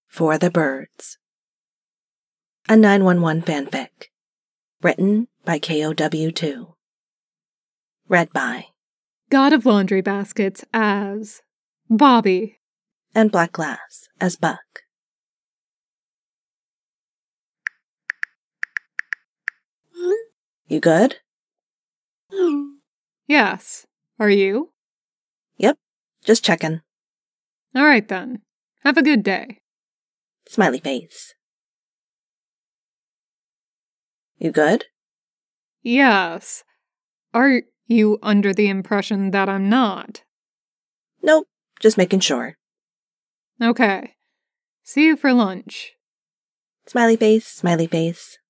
For the Birds. A 911 fanfic. Written by KOW2. Read by God of Laundry Baskets as Bobby. And Black Glass as Buck. You good? Yes. Are you? Yep, just checking. All right then. Have a good day. Smiley face. You good? Yes. Are you under the impression that I'm not? Nope, just making sure. Okay. See you for lunch. Smiley face, smiley face.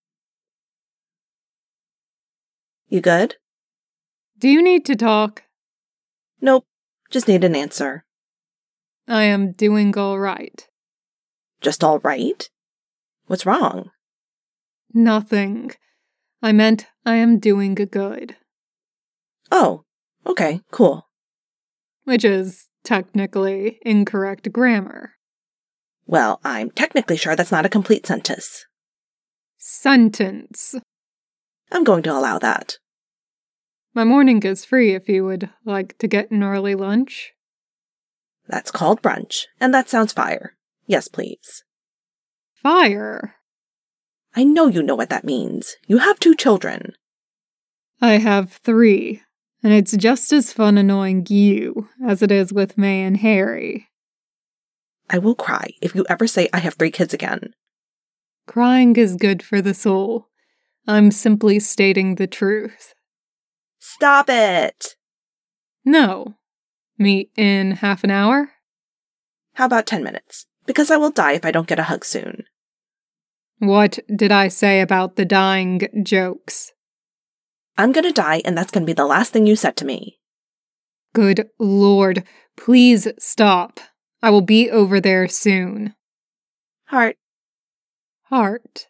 You good? Do you need to talk? Nope, just need an answer. I am doing all right. Just all right? What's wrong? Nothing. I meant I am doing good. Oh, okay, cool. Which is technically incorrect grammar. Well, I'm technically sure that's not a complete sentence. Sentence. I'm going to allow that. My morning is free if you would like to get an early lunch. That's called brunch, and that sounds fire. Yes, please. Fire. I know you know what that means. You have 2 children. I have 3, and it's just as fun annoying you as it is with May and Harry. I will cry if you ever say I have 3 kids again. Crying is good for the soul. I'm simply stating the truth. Stop it! No. Meet in half an hour? How about 10 minutes? Because I will die if I don't get a hug soon. What did I say about the dying jokes? I'm gonna die, and that's gonna be the last thing you said to me. Good Lord, please stop. I will be over there soon. Heart. Heart.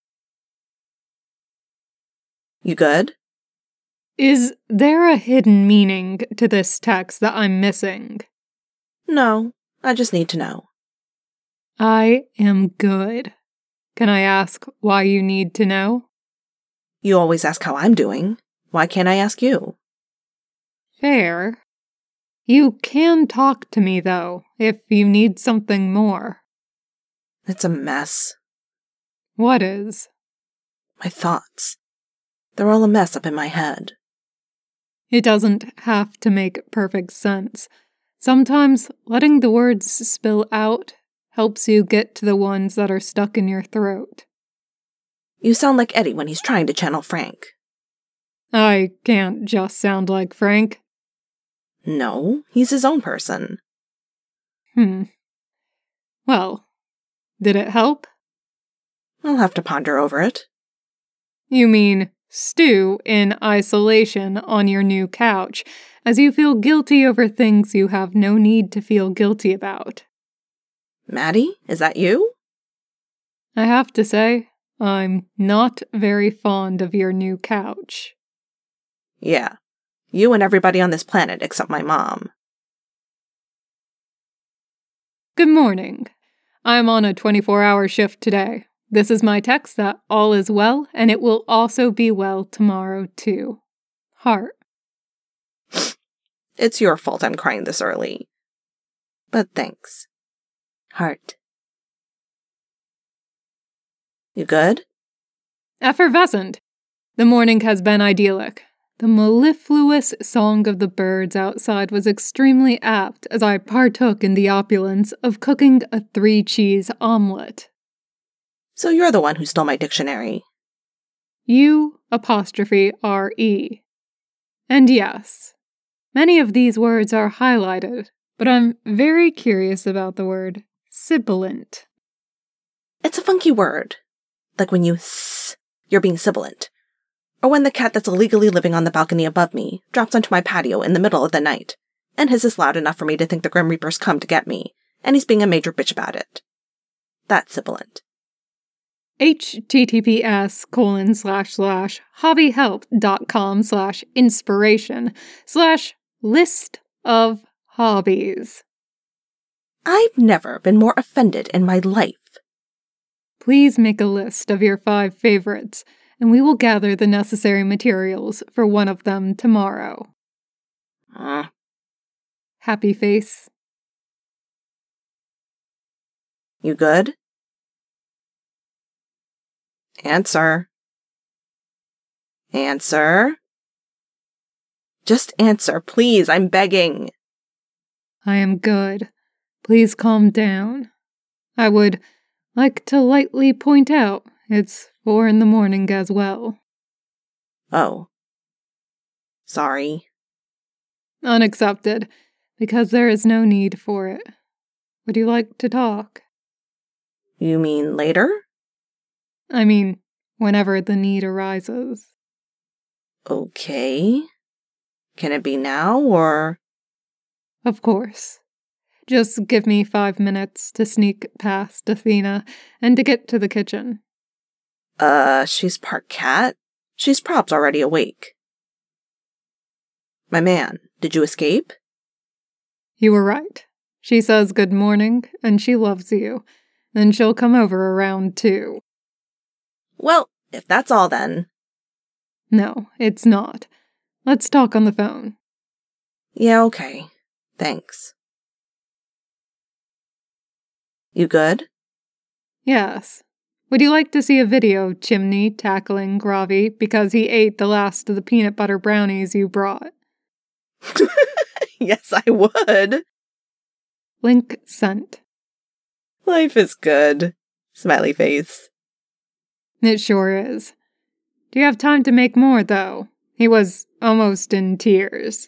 You good? Is there a hidden meaning to this text that I'm missing? No, I just need to know. I am good. Can I ask why you need to know? You always ask how I'm doing. Why can't I ask you? Fair. You can talk to me, though, if you need something more. It's a mess. What is? My thoughts. They're all a mess up in my head. It doesn't have to make perfect sense. Sometimes letting the words spill out helps you get to the ones that are stuck in your throat. You sound like Eddie when he's trying to channel Frank. I can't just sound like Frank. No, he's his own person. Well, did it help? I'll have to ponder over it. You mean stew in isolation on your new couch, as you feel guilty over things you have no need to feel guilty about. Maddie, is that you? I have to say, I'm not very fond of your new couch. Yeah, you and everybody on this planet except my mom. Good morning. I'm on a 24-hour shift today. This is my text that all is well, and it will also be well tomorrow, too. Heart. It's your fault I'm crying this early. But thanks. Heart. You good? Effervescent. The morning has been idyllic. The mellifluous song of the birds outside was extremely apt as I partook in the opulence of cooking a 3-cheese omelet. So you're the one who stole my dictionary. U''RE. And yes, many of these words are highlighted, but I'm very curious about the word sibilant. It's a funky word. Like when you you're being sibilant. Or when the cat that's illegally living on the balcony above me drops onto my patio in the middle of the night and hisses loud enough for me to think the Grim Reaper's come to get me, and he's being a major bitch about it. That's sibilant. https://hobbyhelp.com/inspiration/list of hobbies. I've never been more offended in my life please make a list of your 5 favorites, and we will gather the necessary materials for one of them tomorrow. Happy face. You good? Answer. Answer. Just answer, please. I'm begging. I am good. Please calm down. I would like to lightly point out it's 4 a.m. as well. Oh. Sorry. Unaccepted, because there is no need for it. Would you like to talk? You mean later? I mean, whenever the need arises. Okay. Can it be now, or? Of course. Just give me 5 minutes to sneak past Athena and to get to the kitchen. She's part cat? She's props already awake. My man, did you escape? You were right. She says good morning, and she loves you. Then she'll come over around 2. Well, if that's all then. No, it's not. Let's talk on the phone. Yeah, okay. Thanks. You good? Yes. Would you like to see a video of Chimney tackling Gravy because he ate the last of the peanut butter brownies you brought? Yes, I would. Link sent. Life is good. Smiley face. It sure is. Do you have time to make more, though? He was almost in tears.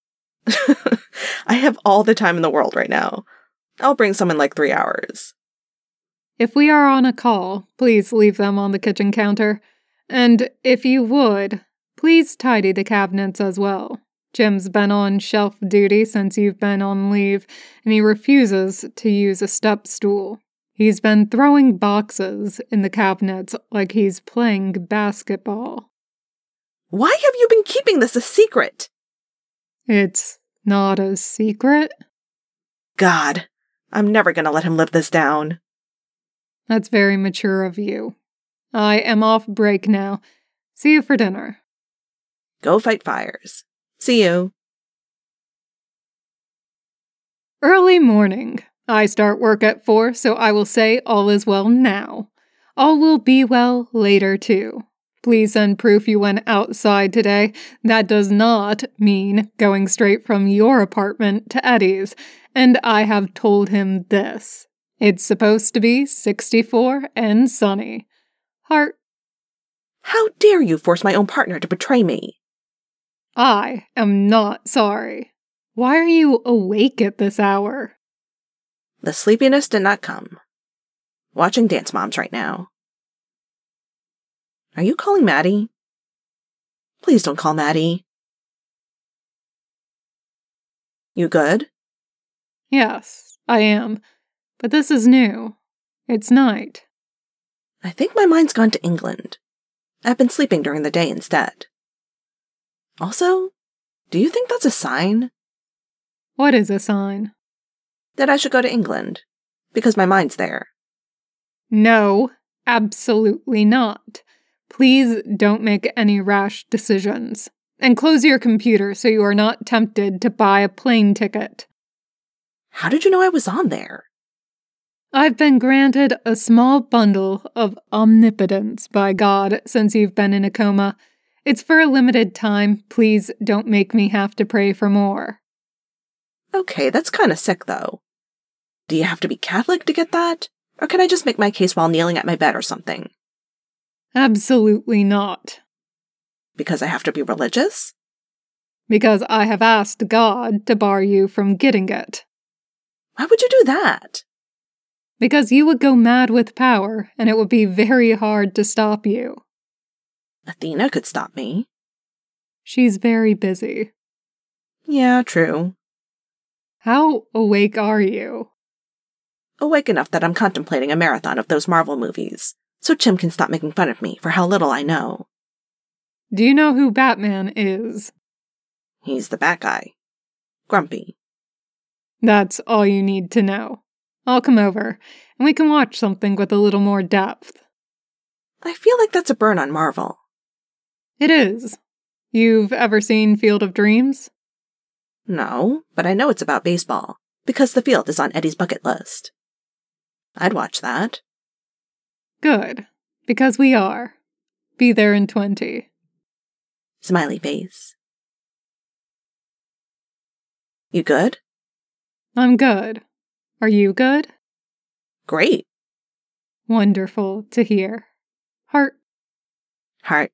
I have all the time in the world right now. I'll bring some in like 3 hours. If we are on a call, please leave them on the kitchen counter. And if you would, please tidy the cabinets as well. Jim's been on shelf duty since you've been on leave, and he refuses to use a step stool. He's been throwing boxes in the cabinets like he's playing basketball. Why have you been keeping this a secret? It's not a secret. God, I'm never gonna let him live this down. That's very mature of you. I am off break now. See you for dinner. Go fight fires. See you. Early morning. I start work at 4, so I will say all is well now. All will be well later, too. Please send proof you went outside today. That does not mean going straight from your apartment to Eddie's. And I have told him this. It's supposed to be 64 and sunny. Heart. How dare you force my own partner to betray me? I am not sorry. Why are you awake at this hour? The sleepiness did not come. Watching Dance Moms right now. Are you calling Maddie? Please don't call Maddie. You good? Yes, I am. But this is new. It's night. I think my mind's gone to England. I've been sleeping during the day instead. Also, do you think that's a sign? What is a sign? That I should go to England, because my mind's there. No, absolutely not. Please don't make any rash decisions. And close your computer so you are not tempted to buy a plane ticket. How did you know I was on there? I've been granted a small bundle of omnipotence by God since you've been in a coma. It's for a limited time. Please don't make me have to pray for more. Okay, that's kind of sick, though. Do you have to be Catholic to get that? Or can I just make my case while kneeling at my bed or something? Absolutely not. Because I have to be religious? Because I have asked God to bar you from getting it. Why would you do that? Because you would go mad with power, and it would be very hard to stop you. Athena could stop me. She's very busy. Yeah, true. How awake are you? Awake enough that I'm contemplating a marathon of those Marvel movies, so Chim can stop making fun of me for how little I know. Do you know who Batman is? He's the bad guy. Grumpy. That's all you need to know. I'll come over, and we can watch something with a little more depth. I feel like that's a burn on Marvel. It is. You've ever seen Field of Dreams? No, but I know it's about baseball, because the field is on Eddie's bucket list. I'd watch that. Good, because we are. Be there in 20. Smiley face. You good? I'm good. Are you good? Great. Wonderful to hear. Heart. Heart.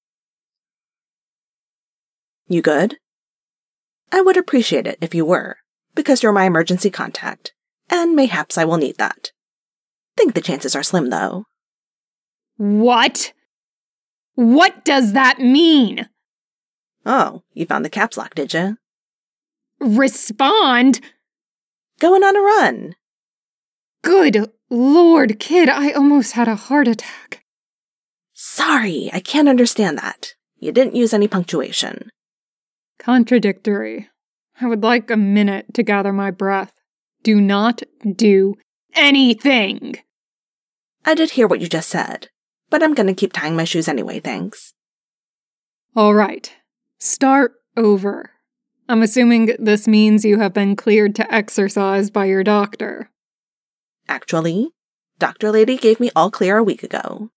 You good? I would appreciate it if you were, because you're my emergency contact, and mayhaps I will need that. Think the chances are slim, though. What? What does that mean? Oh, you found the caps lock, did you? Respond? Going on a run. Good Lord, kid, I almost had a heart attack. Sorry, I can't understand that. You didn't use any punctuation. Contradictory. I would like a minute to gather my breath. Do not do anything. I did hear what you just said, but I'm gonna keep tying my shoes anyway, thanks. All right. Start over. I'm assuming this means you have been cleared to exercise by your doctor. Actually, Dr. Lady gave me all clear a week ago.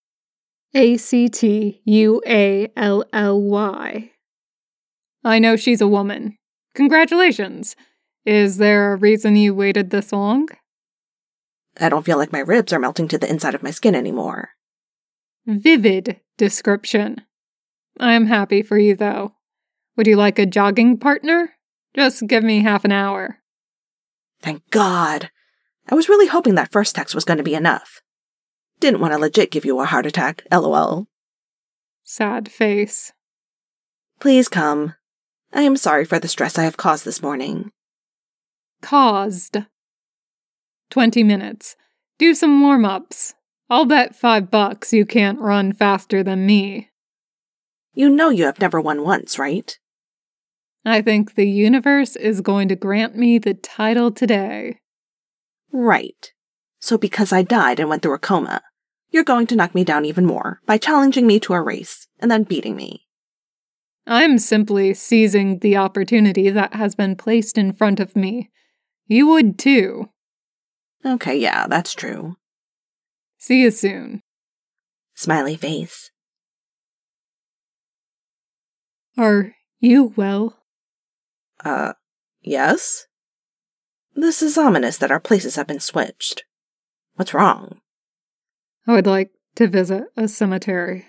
ACTUALLY. I know she's a woman. Congratulations. Is there a reason you waited this long? I don't feel like my ribs are melting to the inside of my skin anymore. Vivid description. I am happy for you, though. Would you like a jogging partner? Just give me half an hour. Thank God. I was really hoping that first text was going to be enough. Didn't want to legit give you a heart attack, LOL. Sad face. Please come. I am sorry for the stress I have caused this morning. Caused. 20 minutes. Do some warm-ups. I'll bet $5 you can't run faster than me. You know you have never won once, right? I think the universe is going to grant me the title today. Right. So because I died and went through a coma, you're going to knock me down even more by challenging me to a race and then beating me. I'm simply seizing the opportunity that has been placed in front of me. You would too. Okay, yeah, that's true. See you soon. Smiley face. Are you well? Yes? This is ominous that our places have been switched. What's wrong? I would like to visit a cemetery.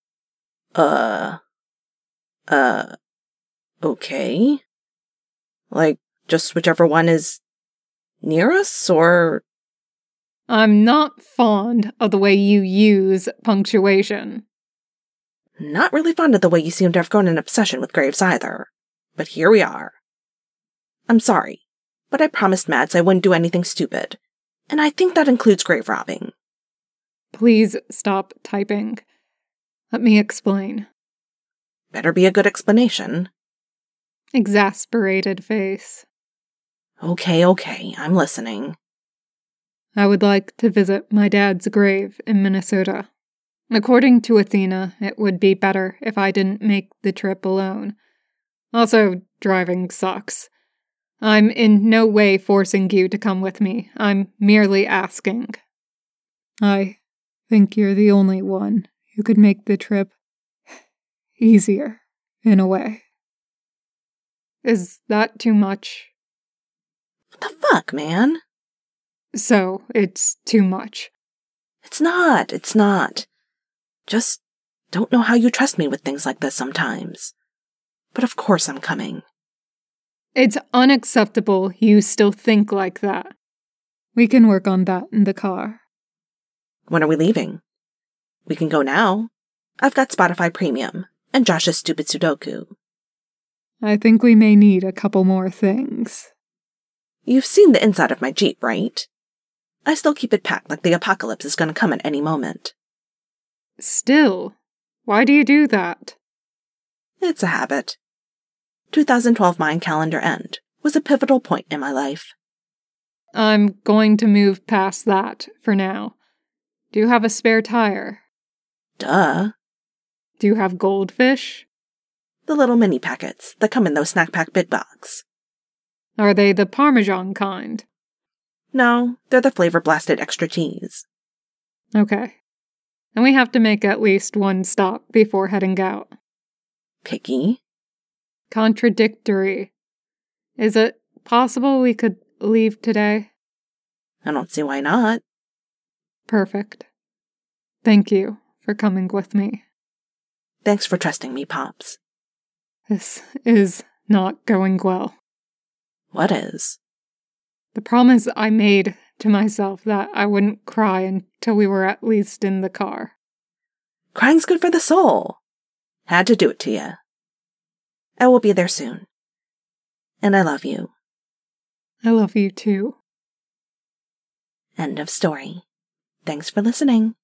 Okay. Like, just whichever one is near us, or? I'm not fond of the way you use punctuation. Not really fond of the way you seem to have grown an obsession with graves either. But here we are. I'm sorry, but I promised Mads I wouldn't do anything stupid. And I think that includes grave robbing. Please stop typing. Let me explain. Better be a good explanation. Exasperated face. Okay, I'm listening. I would like to visit my dad's grave in Minnesota. According to Athena, it would be better if I didn't make the trip alone. Also, driving sucks. I'm in no way forcing you to come with me. I'm merely asking. I think you're the only one who could make the trip easier, in a way. Is that too much? What the fuck, man? So, it's too much. It's not. Just don't know how you trust me with things like this sometimes. But of course I'm coming. It's unacceptable you still think like that. We can work on that in the car. When are we leaving? We can go now. I've got Spotify Premium, and Josh's stupid Sudoku. I think we may need a couple more things. You've seen the inside of my Jeep, right? I still keep it packed like the apocalypse is going to come at any moment. Still, why do you do that? It's a habit. 2012 Mayan calendar end was a pivotal point in my life. I'm going to move past that for now. Do you have a spare tire? Duh. Do you have goldfish? The little mini packets that come in those snack pack big bags. Are they the Parmesan kind? No, they're the flavor blasted extra cheese. Okay. And we have to make at least one stop before heading out. Picky. Contradictory. Is it possible we could leave today? I don't see why not. Perfect. Thank you for coming with me. Thanks for trusting me, Pops. This is not going well. What is? The promise I made to myself that I wouldn't cry until we were at least in the car. Crying's good for the soul. Had to do it to you. I will be there soon. And I love you. I love you too. End of story. Thanks for listening.